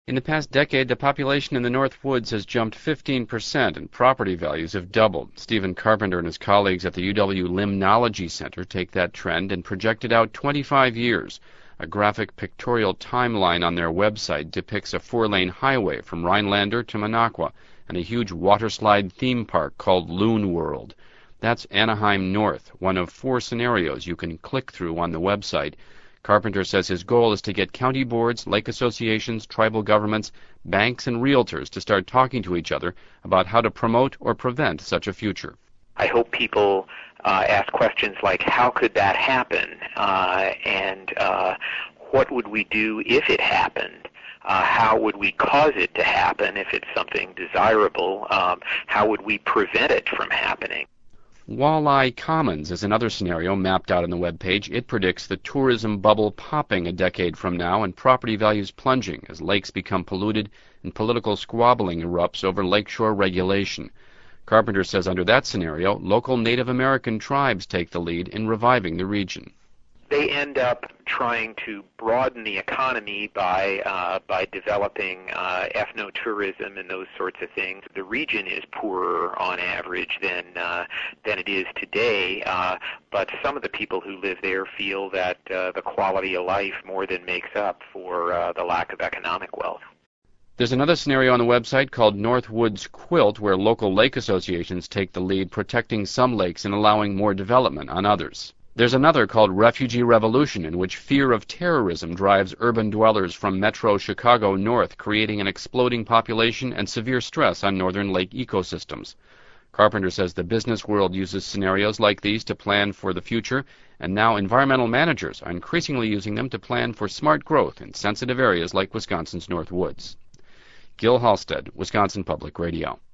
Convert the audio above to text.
In the past decade, the population in the North Woods has jumped 15% and property values have doubled. Stephen Carpenter and his colleagues at the UW Limnology Center take that trend and project it out 25 years. A graphic pictorial timeline on their website depicts a 4-lane highway from Rhinelander to Minocqua and a huge waterslide theme park called Loon World. That's Anaheim North, one of 4 scenarios you can click through on the website. Carpenter says his goal is to get county boards, lake associations, tribal governments, banks, and realtors to start talking to each other about how to promote or prevent such a future. I hope people ask questions like, how could that happen? And what would we do if it happened? How would we cause it to happen if it's something desirable? How would we prevent it from happening? Walleye Commons is another scenario mapped out on the webpage. It predicts the tourism bubble popping a decade from now and property values plunging as lakes become polluted and political squabbling erupts over lakeshore regulation. Carpenter says under that scenario, local Native American tribes take the lead in reviving the region. They end up trying to broaden the economy by developing ethnotourism and those sorts of things. The region is poorer on average than it is today, but some of the people who live there feel that the quality of life more than makes up for the lack of economic wealth. There's another scenario on the website called North Woods Quilt, where local lake associations take the lead, protecting some lakes and allowing more development on others. There's another called Refugee Revolution, in which fear of terrorism drives urban dwellers from metro Chicago north, creating an exploding population and severe stress on northern lake ecosystems. Carpenter says the business world uses scenarios like these to plan for the future, and now environmental managers are increasingly using them to plan for smart growth in sensitive areas like Wisconsin's North Woods. Gil Halstead, Wisconsin Public Radio.